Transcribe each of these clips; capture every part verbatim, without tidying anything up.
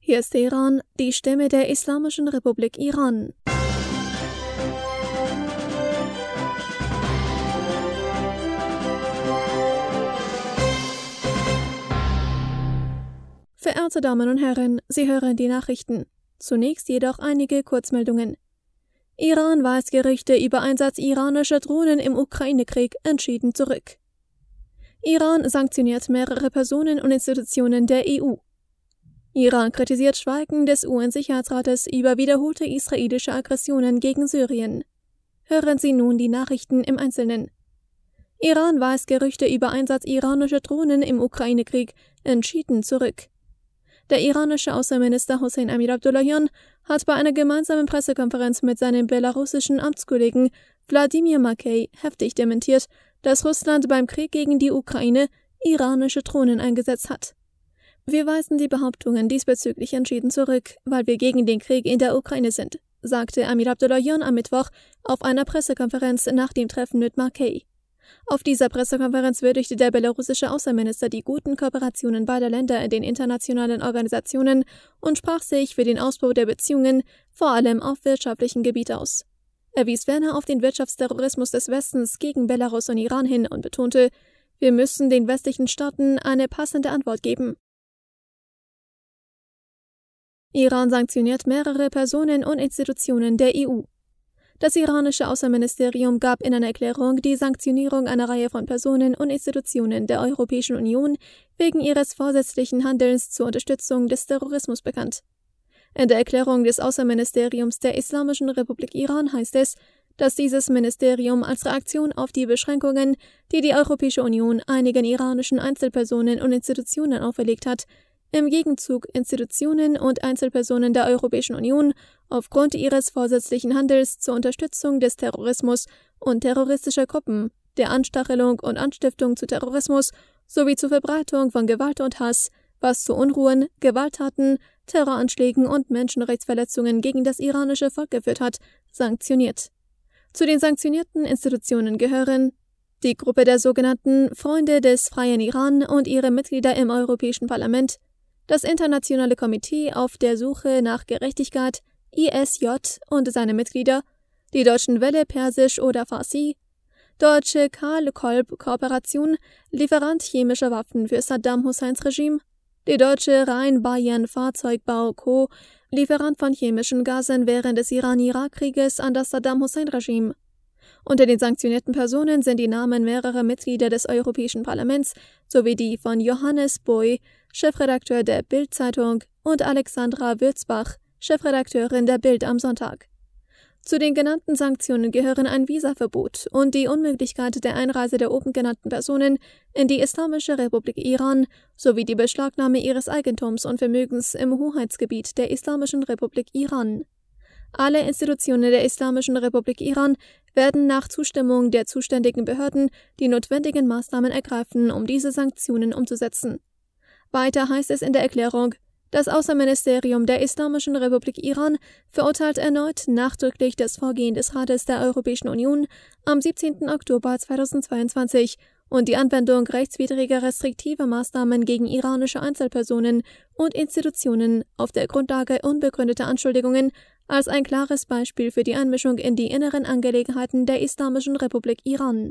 Hier ist Teheran, die Stimme der Islamischen Republik Iran. Verehrte Damen und Herren, Sie hören die Nachrichten. Zunächst jedoch einige Kurzmeldungen. Iran weist Gerüchte über Einsatz iranischer Drohnen im Ukraine-Krieg entschieden zurück. Iran sanktioniert mehrere Personen und Institutionen der E U. Iran kritisiert Schweigen des U N-Sicherheitsrates über wiederholte israelische Aggressionen gegen Syrien. Hören Sie nun die Nachrichten im Einzelnen. Iran weist Gerüchte über Einsatz iranischer Drohnen im Ukraine-Krieg entschieden zurück. Der iranische Außenminister Hossein Amir Abdollahian hat bei einer gemeinsamen Pressekonferenz mit seinem belarussischen Amtskollegen Wladimir Makej heftig dementiert, dass Russland beim Krieg gegen die Ukraine iranische Drohnen eingesetzt hat. Wir weisen die Behauptungen diesbezüglich entschieden zurück, weil wir gegen den Krieg in der Ukraine sind, sagte Amir Abdollahian am Mittwoch auf einer Pressekonferenz nach dem Treffen mit Makej. Auf dieser Pressekonferenz würdigte der belarussische Außenminister die guten Kooperationen beider Länder in den internationalen Organisationen und sprach sich für den Ausbau der Beziehungen, vor allem auf wirtschaftlichem Gebiet aus. Er wies ferner auf den Wirtschaftsterrorismus des Westens gegen Belarus und Iran hin und betonte, wir müssen den westlichen Staaten eine passende Antwort geben. Iran sanktioniert mehrere Personen und Institutionen der E U. Das iranische Außenministerium gab in einer Erklärung die Sanktionierung einer Reihe von Personen und Institutionen der Europäischen Union wegen ihres vorsätzlichen Handelns zur Unterstützung des Terrorismus bekannt. In der Erklärung des Außenministeriums der Islamischen Republik Iran heißt es, dass dieses Ministerium als Reaktion auf die Beschränkungen, die die Europäische Union einigen iranischen Einzelpersonen und Institutionen auferlegt hat, im Gegenzug Institutionen und Einzelpersonen der Europäischen Union aufgrund ihres vorsätzlichen Handels zur Unterstützung des Terrorismus und terroristischer Gruppen, der Anstachelung und Anstiftung zu Terrorismus sowie zur Verbreitung von Gewalt und Hass, was zu Unruhen, Gewalttaten, Terroranschlägen und Menschenrechtsverletzungen gegen das iranische Volk geführt hat, sanktioniert. Zu den sanktionierten Institutionen gehören die Gruppe der sogenannten Freunde des Freien Iran und ihre Mitglieder im Europäischen Parlament, das Internationale Komitee auf der Suche nach Gerechtigkeit, I S J und seine Mitglieder, die Deutschen Welle Persisch oder Farsi, Deutsche Karl-Kolb-Kooperation, Lieferant chemischer Waffen für Saddam Husseins Regime, die Deutsche Rhein-Bayern-Fahrzeugbau Co., Lieferant von chemischen Gasen während des Iran-Irak-Krieges an das Saddam Hussein-Regime. Unter den sanktionierten Personen sind die Namen mehrerer Mitglieder des Europäischen Parlaments sowie die von Johannes Boy, Chefredakteur der Bild-Zeitung, und Alexandra Würzbach, Chefredakteurin der Bild am Sonntag. Zu den genannten Sanktionen gehören ein Visaverbot und die Unmöglichkeit der Einreise der oben genannten Personen in die Islamische Republik Iran sowie die Beschlagnahme ihres Eigentums und Vermögens im Hoheitsgebiet der Islamischen Republik Iran. Alle Institutionen der Islamischen Republik Iran werden nach Zustimmung der zuständigen Behörden die notwendigen Maßnahmen ergreifen, um diese Sanktionen umzusetzen. Weiter heißt es in der Erklärung, das Außenministerium der Islamischen Republik Iran verurteilt erneut nachdrücklich das Vorgehen des Rates der Europäischen Union am siebzehnten Oktober zweitausendzweiundzwanzig und die Anwendung rechtswidriger restriktiver Maßnahmen gegen iranische Einzelpersonen und Institutionen auf der Grundlage unbegründeter Anschuldigungen als ein klares Beispiel für die Einmischung in die inneren Angelegenheiten der Islamischen Republik Iran.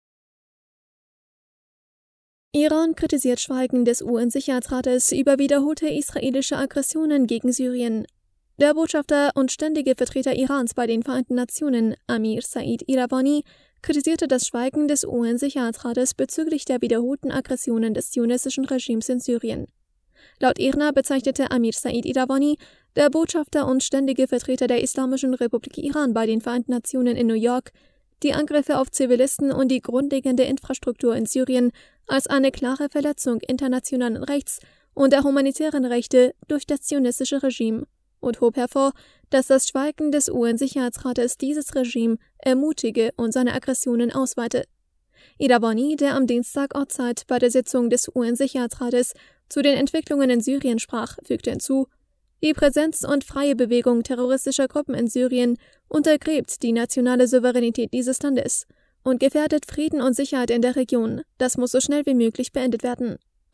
Iran kritisiert Schweigen des U N-Sicherheitsrates über wiederholte israelische Aggressionen gegen Syrien. Der Botschafter und ständige Vertreter Irans bei den Vereinten Nationen, Amir Said Iravani, kritisierte das Schweigen des U N-Sicherheitsrates bezüglich der wiederholten Aggressionen des zionistischen Regimes in Syrien. Laut I R N A bezeichnete Amir Said Iravani, der Botschafter und ständige Vertreter der Islamischen Republik Iran bei den Vereinten Nationen in New York, die Angriffe auf Zivilisten und die grundlegende Infrastruktur in Syrien als eine klare Verletzung internationalen Rechts und der humanitären Rechte durch das zionistische Regime und hob hervor, dass das Schweigen des U N-Sicherheitsrates dieses Regime ermutige und seine Aggressionen ausweite. Iravani, der am Dienstag Ortszeit bei der Sitzung des U N-Sicherheitsrates zu den Entwicklungen in Syrien sprach, fügte hinzu, die Präsenz und freie Bewegung terroristischer Gruppen in Syrien untergräbt die nationale Souveränität dieses Landes und gefährdet Frieden und Sicherheit in der Region. Das muss so schnell wie möglich beendet werden.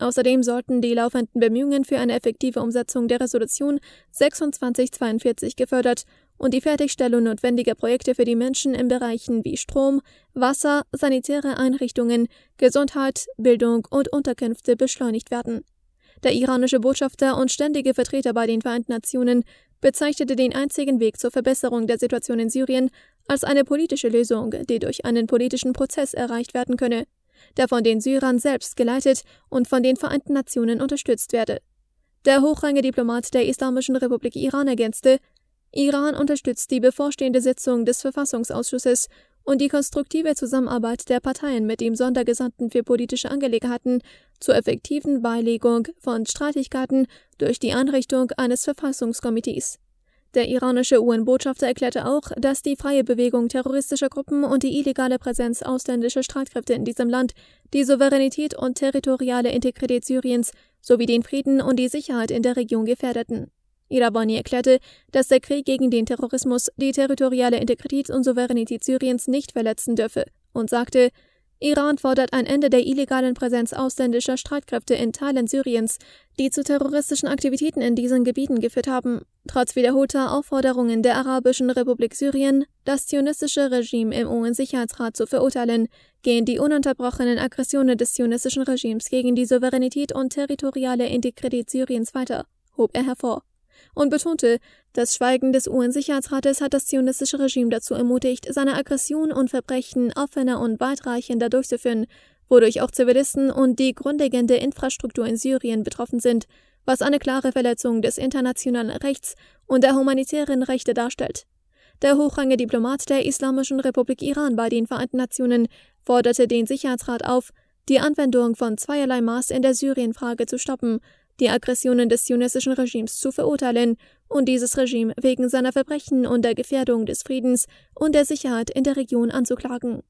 Außerdem sollten die laufenden Bemühungen für eine effektive Umsetzung der Resolution sechsundzwanzig zweiundvierzig gefördert und die Fertigstellung notwendiger Projekte für die Menschen in Bereichen wie Strom, Wasser, sanitäre Einrichtungen, Gesundheit, Bildung und Unterkünfte beschleunigt werden. Der iranische Botschafter und ständige Vertreter bei den Vereinten Nationen bezeichnete den einzigen Weg zur Verbesserung der Situation in Syrien als eine politische Lösung, die durch einen politischen Prozess erreicht werden könne, der von den Syrern selbst geleitet und von den Vereinten Nationen unterstützt werde. Der hochrangige Diplomat der Islamischen Republik Iran ergänzte: Iran unterstützt die bevorstehende Sitzung des Verfassungsausschusses und die konstruktive Zusammenarbeit der Parteien mit dem Sondergesandten für politische Angelegenheiten zur effektiven Beilegung von Streitigkeiten durch die Einrichtung eines Verfassungskomitees. Der iranische U N-Botschafter erklärte auch, dass die freie Bewegung terroristischer Gruppen und die illegale Präsenz ausländischer Streitkräfte in diesem Land die Souveränität und territoriale Integrität Syriens sowie den Frieden und die Sicherheit in der Region gefährdeten. Iravani erklärte, dass der Krieg gegen den Terrorismus die territoriale Integrität und Souveränität Syriens nicht verletzen dürfe und sagte, Iran fordert ein Ende der illegalen Präsenz ausländischer Streitkräfte in Teilen Syriens, die zu terroristischen Aktivitäten in diesen Gebieten geführt haben. Trotz wiederholter Aufforderungen der Arabischen Republik Syrien, das zionistische Regime im U N-Sicherheitsrat zu verurteilen, gehen die ununterbrochenen Aggressionen des zionistischen Regimes gegen die Souveränität und territoriale Integrität Syriens weiter, hob er hervor. Und betonte, das Schweigen des U N-Sicherheitsrates hat das zionistische Regime dazu ermutigt, seine Aggression und Verbrechen offener und weitreichender durchzuführen, wodurch auch Zivilisten und die grundlegende Infrastruktur in Syrien betroffen sind, was eine klare Verletzung des internationalen Rechts und der humanitären Rechte darstellt. Der hochrangige Diplomat der Islamischen Republik Iran bei den Vereinten Nationen forderte den Sicherheitsrat auf, die Anwendung von zweierlei Maß in der Syrienfrage zu stoppen, die Aggressionen des zionistischen Regimes zu verurteilen und dieses Regime wegen seiner Verbrechen und der Gefährdung des Friedens und der Sicherheit in der Region anzuklagen.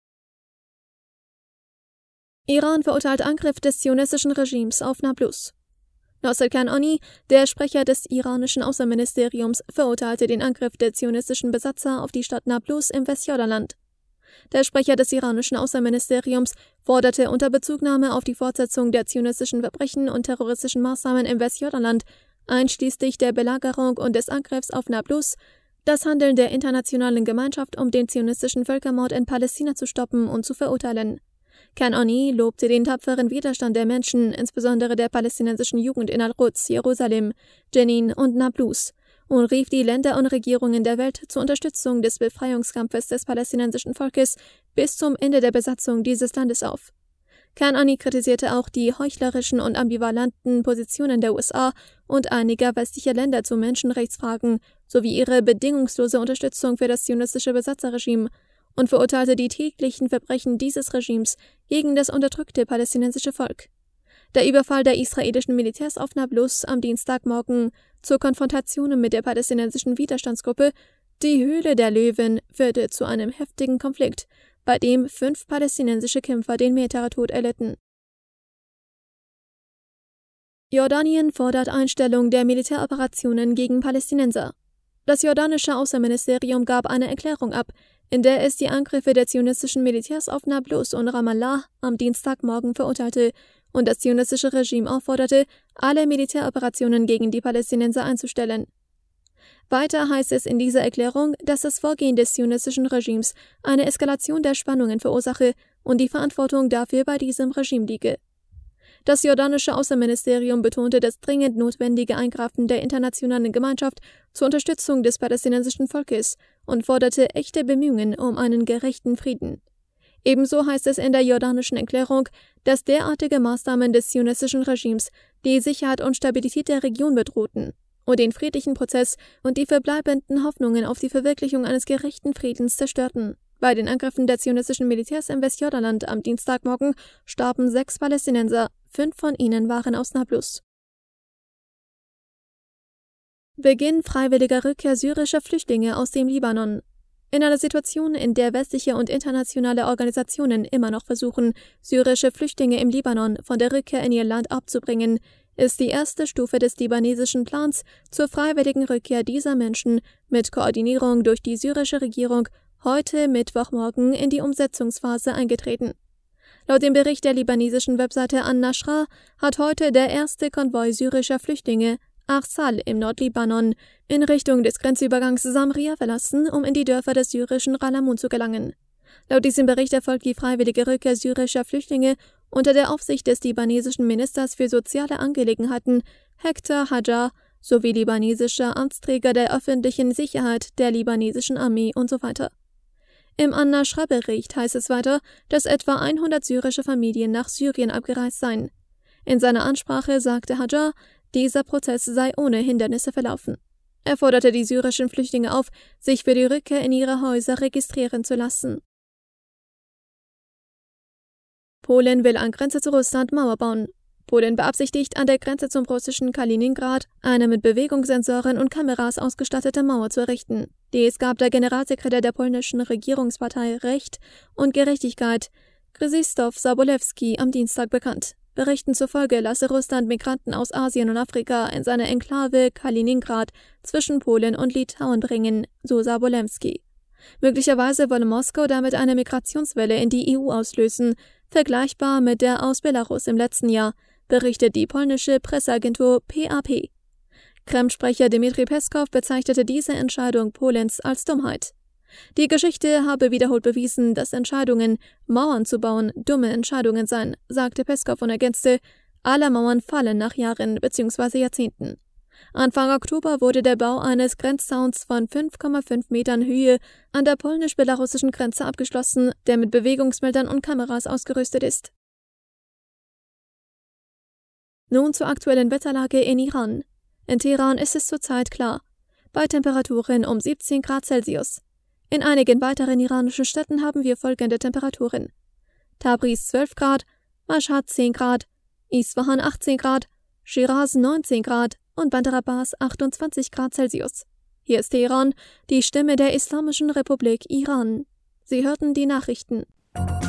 Iran verurteilt Angriff des zionistischen Regimes auf Nablus. Nasser Kanani, der Sprecher des iranischen Außenministeriums, verurteilte den Angriff der zionistischen Besatzer auf die Stadt Nablus im Westjordanland. Der Sprecher des iranischen Außenministeriums forderte unter Bezugnahme auf die Fortsetzung der zionistischen Verbrechen und terroristischen Maßnahmen im Westjordanland, einschließlich der Belagerung und des Angriffs auf Nablus, das Handeln der internationalen Gemeinschaft, um den zionistischen Völkermord in Palästina zu stoppen und zu verurteilen. Kanani lobte den tapferen Widerstand der Menschen, insbesondere der palästinensischen Jugend in Al-Quds, Jerusalem, Jenin und Nablus, und rief die Länder und Regierungen der Welt zur Unterstützung des Befreiungskampfes des palästinensischen Volkes bis zum Ende der Besatzung dieses Landes auf. Kanani kritisierte auch die heuchlerischen und ambivalenten Positionen der U S A und einiger westlicher Länder zu Menschenrechtsfragen sowie ihre bedingungslose Unterstützung für das zionistische Besatzerregime und verurteilte die täglichen Verbrechen dieses Regimes gegen das unterdrückte palästinensische Volk. Der Überfall der israelischen Militärs auf Nablus am Dienstagmorgen zur Konfrontation mit der palästinensischen Widerstandsgruppe Die Höhle der Löwen führte zu einem heftigen Konflikt, bei dem fünf palästinensische Kämpfer den Märtyrertod erlitten. Jordanien fordert Einstellung der Militäroperationen gegen Palästinenser. Das jordanische Außenministerium gab eine Erklärung ab, in der es die Angriffe der zionistischen Militärs auf Nablus und Ramallah am Dienstagmorgen verurteilte und das zionistische Regime aufforderte, alle Militäroperationen gegen die Palästinenser einzustellen. Weiter heißt es in dieser Erklärung, dass das Vorgehen des zionistischen Regimes eine Eskalation der Spannungen verursache und die Verantwortung dafür bei diesem Regime liege. Das jordanische Außenministerium betonte das dringend notwendige Eingreifen der internationalen Gemeinschaft zur Unterstützung des palästinensischen Volkes und forderte echte Bemühungen um einen gerechten Frieden. Ebenso heißt es in der jordanischen Erklärung, dass derartige Maßnahmen des zionistischen Regimes die Sicherheit und Stabilität der Region bedrohten und den friedlichen Prozess und die verbleibenden Hoffnungen auf die Verwirklichung eines gerechten Friedens zerstörten. Bei den Angriffen der zionistischen Militärs im Westjordanland am Dienstagmorgen starben sechs Palästinenser, fünf von ihnen waren aus Nablus. Beginn freiwilliger Rückkehr syrischer Flüchtlinge aus dem Libanon. In einer Situation, in der westliche und internationale Organisationen immer noch versuchen, syrische Flüchtlinge im Libanon von der Rückkehr in ihr Land abzubringen, ist die erste Stufe des libanesischen Plans zur freiwilligen Rückkehr dieser Menschen mit Koordinierung durch die syrische Regierung heute Mittwochmorgen in die Umsetzungsphase eingetreten. Laut dem Bericht der libanesischen Webseite An-Nashra hat heute der erste Konvoi syrischer Flüchtlinge Arsal im Nordlibanon in Richtung des Grenzübergangs Samria verlassen, um in die Dörfer des syrischen Ralamun zu gelangen. Laut diesem Bericht erfolgt die freiwillige Rückkehr syrischer Flüchtlinge unter der Aufsicht des libanesischen Ministers für soziale Angelegenheiten Hektar Hajar sowie libanesischer Amtsträger der öffentlichen Sicherheit, der libanesischen Armee und so weiter. Im An-Nashra-Bericht heißt es weiter, dass etwa hundert syrische Familien nach Syrien abgereist seien. In seiner Ansprache sagte Hajar, dieser Prozess sei ohne Hindernisse verlaufen. Er forderte die syrischen Flüchtlinge auf, sich für die Rückkehr in ihre Häuser registrieren zu lassen. Polen will an Grenze zu Russland Mauer bauen. Polen beabsichtigt, an der Grenze zum russischen Kaliningrad eine mit Bewegungssensoren und Kameras ausgestattete Mauer zu errichten. Dies gab der Generalsekretär der polnischen Regierungspartei Recht und Gerechtigkeit, Krzysztof Sobolewski, am Dienstag bekannt. Berichten zufolge lasse Russland Migranten aus Asien und Afrika in seine Enklave Kaliningrad zwischen Polen und Litauen bringen, so Sobolewski. Möglicherweise wolle Moskau damit eine Migrationswelle in die E U auslösen, vergleichbar mit der aus Belarus im letzten Jahr, berichtet die polnische Presseagentur P A P. Kreml-Sprecher Dmitri Peskow bezeichnete diese Entscheidung Polens als Dummheit. Die Geschichte habe wiederholt bewiesen, dass Entscheidungen, Mauern zu bauen, dumme Entscheidungen seien, sagte Peskow und ergänzte, alle Mauern fallen nach Jahren bzw. Jahrzehnten. Anfang Oktober wurde der Bau eines Grenzzauns von fünf Komma fünf Metern Höhe an der polnisch-belarussischen Grenze abgeschlossen, der mit Bewegungsmeldern und Kameras ausgerüstet ist. Nun zur aktuellen Wetterlage in Iran. In Teheran ist es zurzeit klar, bei Temperaturen um siebzehn Grad Celsius. In einigen weiteren iranischen Städten haben wir folgende Temperaturen: Tabriz zwölf Grad, Mashhad zehn Grad, Isfahan achtzehn Grad, Shiraz neunzehn Grad und Bandar Abbas achtundzwanzig Grad Celsius. Hier ist Teheran, die Stimme der Islamischen Republik Iran. Sie hörten die Nachrichten.